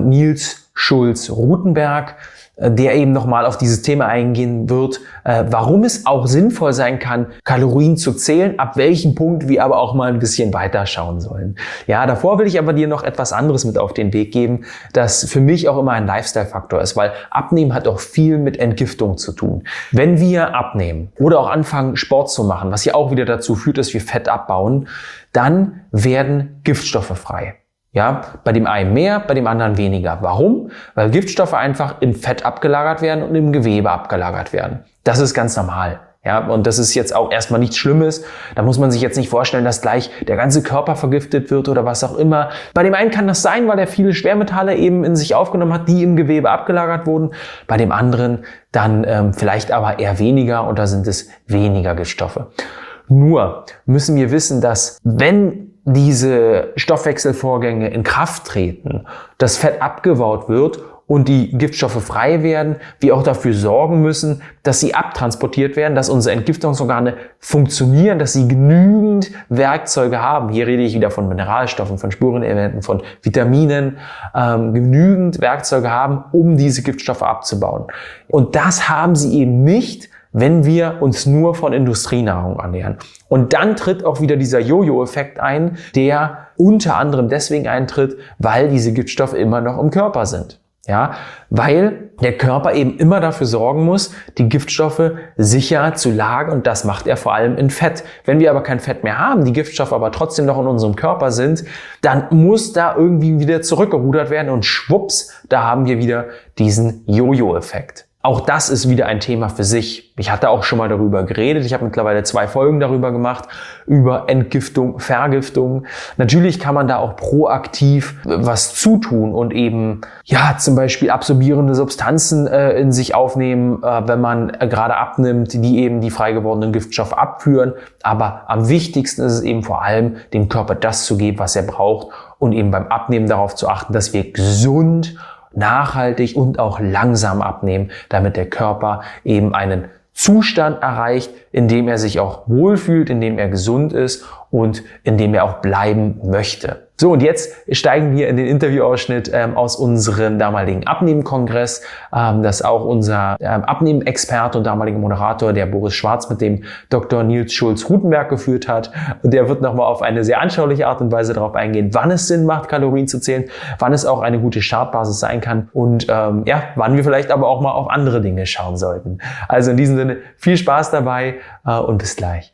Nils Schulz-Rutenberg, der eben nochmal auf dieses Thema eingehen wird, warum es auch sinnvoll sein kann, Kalorien zu zählen, ab welchem Punkt wir aber auch mal ein bisschen weiter schauen sollen. Ja, davor will ich aber dir noch etwas anderes mit auf den Weg geben, das für mich auch immer ein Lifestyle-Faktor ist, weil Abnehmen hat auch viel mit Entgiftung zu tun. Wenn wir abnehmen oder auch anfangen, Sport zu machen, was ja auch wieder dazu führt, dass wir Fett abbauen, dann werden Giftstoffe frei. Ja, bei dem einen mehr, bei dem anderen weniger. Warum? Weil Giftstoffe einfach in Fett abgelagert werden und im Gewebe abgelagert werden. Das ist ganz normal. Ja, und das ist jetzt auch erstmal nichts Schlimmes. Da muss man sich jetzt nicht vorstellen, dass gleich der ganze Körper vergiftet wird oder was auch immer. Bei dem einen kann das sein, weil er viele Schwermetalle eben in sich aufgenommen hat, die im Gewebe abgelagert wurden. Bei dem anderen dann vielleicht aber eher weniger und da sind es weniger Giftstoffe. Nur müssen wir wissen, dass wenn diese Stoffwechselvorgänge in Kraft treten, das Fett abgebaut wird und die Giftstoffe frei werden, wir auch dafür sorgen müssen, dass sie abtransportiert werden, dass unsere Entgiftungsorgane funktionieren, dass sie genügend Werkzeuge haben. Hier rede ich wieder von Mineralstoffen, von Spurenelementen, von Vitaminen, genügend Werkzeuge haben, um diese Giftstoffe abzubauen. Und das haben sie eben nicht, wenn wir uns nur von Industrienahrung ernähren. Und dann tritt auch wieder dieser Jojo-Effekt ein, der unter anderem deswegen eintritt, weil diese Giftstoffe immer noch im Körper sind. Ja, weil der Körper eben immer dafür sorgen muss, die Giftstoffe sicher zu lagern und das macht er vor allem in Fett. Wenn wir aber kein Fett mehr haben, die Giftstoffe aber trotzdem noch in unserem Körper sind, dann muss da irgendwie wieder zurückgerudert werden und schwupps, da haben wir wieder diesen Jojo-Effekt. Auch das ist wieder ein Thema für sich. Ich hatte auch schon mal darüber geredet. Ich habe mittlerweile 2 Folgen darüber gemacht, über Entgiftung, Vergiftung. Natürlich kann man da auch proaktiv was zutun und eben, zum Beispiel absorbierende Substanzen in sich aufnehmen, wenn man gerade abnimmt, die eben die frei gewordenen Giftstoffe abführen. Aber am wichtigsten ist es eben vor allem, dem Körper das zu geben, was er braucht und eben beim Abnehmen darauf zu achten, dass wir gesund, nachhaltig und auch langsam abnehmen, damit der Körper eben einen Zustand erreicht, in dem er sich auch wohlfühlt, in dem er gesund ist und in dem er auch bleiben möchte. So, und jetzt steigen wir in den Interviewausschnitt aus unserem damaligen Abnehmen-Kongress, das auch unser Abnehmen-Experte und damaliger Moderator, der Boris Schwarz, mit dem Dr. Nils Schulz-Rutenberg geführt hat. Und der wird nochmal auf eine sehr anschauliche Art und Weise darauf eingehen, wann es Sinn macht, Kalorien zu zählen, wann es auch eine gute Startbasis sein kann und wann wir vielleicht aber auch mal auf andere Dinge schauen sollten. Also in diesem Sinne, viel Spaß dabei und bis gleich.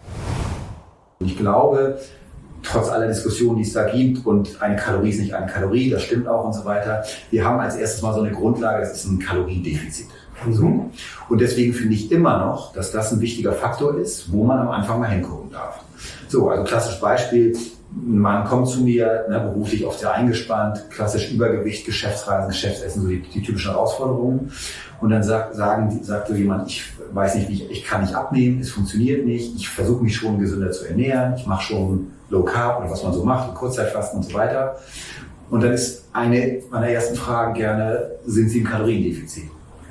Ich glaube, trotz aller Diskussionen, die es da gibt, und eine Kalorie ist nicht eine Kalorie, das stimmt auch und so weiter. Wir haben als erstes mal so eine Grundlage, das ist ein Kaloriendefizit. So. Und deswegen finde ich immer noch, dass das ein wichtiger Faktor ist, wo man am Anfang mal hingucken darf. So, also klassisches Beispiel, Man kommt zu mir, ne, beruflich oft sehr eingespannt, klassisch Übergewicht, Geschäftsreisen, Geschäftsessen, so die typischen Herausforderungen. Und dann sagt so jemand, ich weiß nicht, ich kann nicht abnehmen, es funktioniert nicht, ich versuche mich schon gesünder zu ernähren, ich mache schon Low Carb oder was man so macht, Kurzzeitfasten und so weiter. Und dann ist eine meiner ersten Fragen gerne, sind Sie im Kaloriendefizit?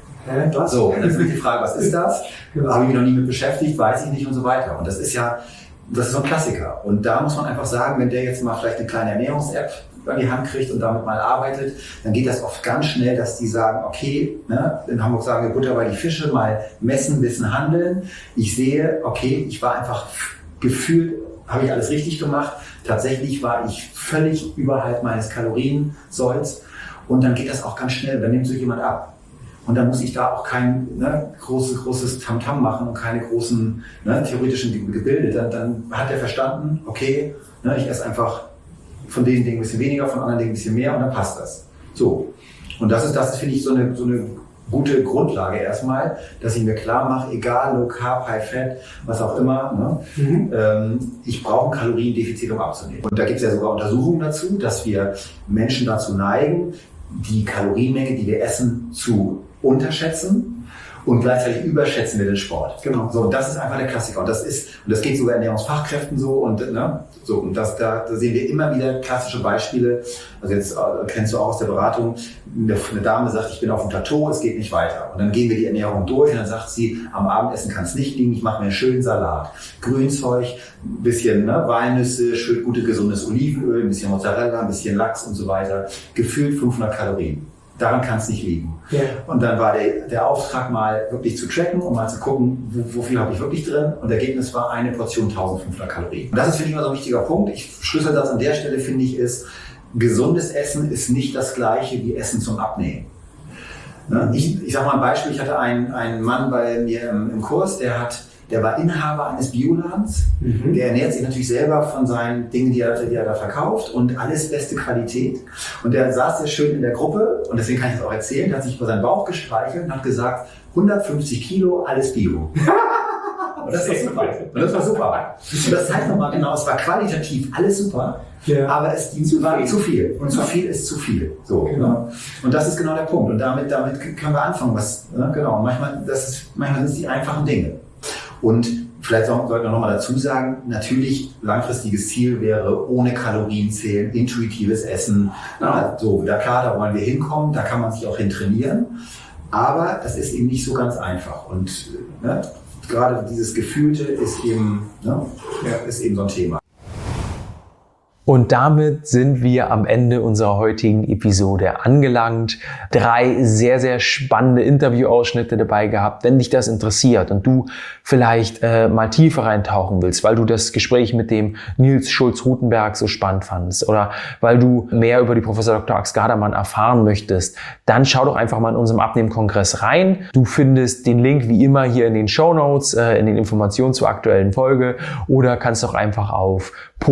So, und dann ist die Frage, was ist das? Habe ich mich noch nie mit beschäftigt, weiß ich nicht und so weiter. Und das ist so ein Klassiker. Und da muss man einfach sagen, wenn der jetzt mal vielleicht eine kleine Ernährungs-App an die Hand kriegt und damit mal arbeitet, dann geht das oft ganz schnell, dass die sagen, okay, ne, in Hamburg sagen wir Butter bei die Fische, mal messen, wissen, handeln. Ich sehe, okay, ich war einfach gefühlt, habe ich alles richtig gemacht. Tatsächlich war ich völlig überhalb meines Kaloriensolls. Und dann geht das auch ganz schnell, dann nimmt so jemand ab. Und dann muss ich da auch kein großes Tamtam machen und keine großen theoretischen Gebilde. Dann hat er verstanden, okay, ich esse einfach von den Dingen ein bisschen weniger, von anderen Dingen ein bisschen mehr und dann passt das. So. Und das ist finde ich, so eine gute Grundlage erstmal, dass ich mir klar mache, egal, Low Carb, High Fat, was auch immer, ich brauche ein Kaloriendefizit, um abzunehmen. Und da gibt es ja sogar Untersuchungen dazu, dass wir Menschen dazu neigen, die Kalorienmenge, die wir essen, zu unterschätzen und gleichzeitig überschätzen wir den Sport. Genau. So, und das ist einfach der Klassiker. Und das geht sogar Ernährungsfachkräften so und da sehen wir immer wieder klassische Beispiele. Also jetzt kennst du auch aus der Beratung, eine Dame sagt, ich bin auf dem Plateau, es geht nicht weiter. Und dann gehen wir die Ernährung durch und dann sagt sie, am Abendessen kann es nicht liegen, ich mache mir einen schönen Salat. Grünzeug, ein bisschen Walnüsse, schön gutes, gesundes Olivenöl, ein bisschen Mozzarella, ein bisschen Lachs und so weiter. Gefühlt 500 Kalorien. Daran kann es nicht liegen. Ja. Und dann war der Auftrag mal wirklich zu tracken, um mal zu gucken, wo viel habe ich wirklich drin. Und das Ergebnis war eine Portion 1500 Kalorien. Und das ist, finde ich, immer so ein wichtiger Punkt. Schlüsselsatz an der Stelle, finde ich, ist, gesundes Essen ist nicht das gleiche wie Essen zum Abnehmen. Ich sage mal ein Beispiel, ich hatte einen Mann bei mir im Kurs, der war Inhaber eines Bioladens. Der ernährt sich natürlich selber von seinen Dingen, die er da verkauft und alles beste Qualität. Und der saß sehr schön in der Gruppe und deswegen kann ich das auch erzählen, der hat sich über seinen Bauch gestreichelt und hat gesagt, 150 Kilo, alles Bio. Und das war super. Und das zeigt nochmal genau, es war qualitativ alles super, aber es war zu viel. Und zu viel ist zu viel. So, genau. Und das ist genau der Punkt. Und damit können wir anfangen. Genau. Manchmal sind es die einfachen Dinge. Und vielleicht sollten wir nochmal dazu sagen, natürlich langfristiges Ziel wäre ohne Kalorien zählen, intuitives Essen. Ja. Klar, da wollen wir hinkommen, da kann man sich auch hin trainieren. Aber das ist eben nicht so ganz einfach. Und gerade dieses Gefühlte ist eben so ein Thema. Und damit sind wir am Ende unserer heutigen Episode angelangt. 3 sehr, sehr spannende Interviewausschnitte dabei gehabt. Wenn dich das interessiert und du vielleicht mal tiefer reintauchen willst, weil du das Gespräch mit dem Nils Schulz-Rutenberg so spannend fandest oder weil du mehr über die Professor Dr. Ax Gardermann erfahren möchtest, dann schau doch einfach mal in unserem Abnehmen-Kongress rein. Du findest den Link wie immer hier in den Shownotes, in den Informationen zur aktuellen Folge oder kannst auch einfach auf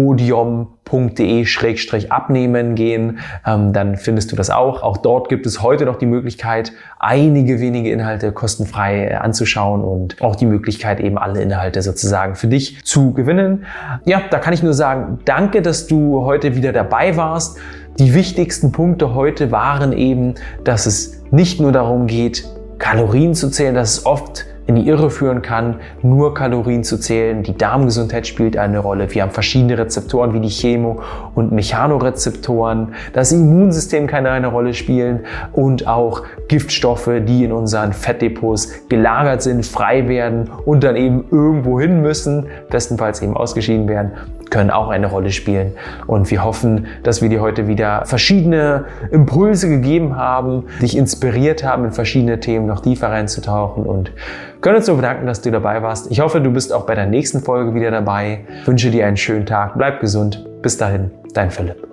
podium.de/abnehmen gehen, dann findest du das auch. Auch dort gibt es heute noch die Möglichkeit, einige wenige Inhalte kostenfrei anzuschauen und auch die Möglichkeit, eben alle Inhalte sozusagen für dich zu gewinnen. Ja, da kann ich nur sagen, danke, dass du heute wieder dabei warst. Die wichtigsten Punkte heute waren eben, dass es nicht nur darum geht, Kalorien zu zählen, dass es oft in die Irre führen kann, nur Kalorien zu zählen. Die Darmgesundheit spielt eine Rolle. Wir haben verschiedene Rezeptoren wie die Chemo- und Mechanorezeptoren. Das Immunsystem kann eine Rolle spielen und auch Giftstoffe, die in unseren Fettdepots gelagert sind, frei werden und dann eben irgendwo hin müssen, bestenfalls eben ausgeschieden werden, können auch eine Rolle spielen. Und wir hoffen, dass wir dir heute wieder verschiedene Impulse gegeben haben, dich inspiriert haben, in verschiedene Themen noch tiefer reinzutauchen und können uns nur bedanken, dass du dabei warst. Ich hoffe, du bist auch bei der nächsten Folge wieder dabei. Ich wünsche dir einen schönen Tag. Bleib gesund. Bis dahin, dein Philipp.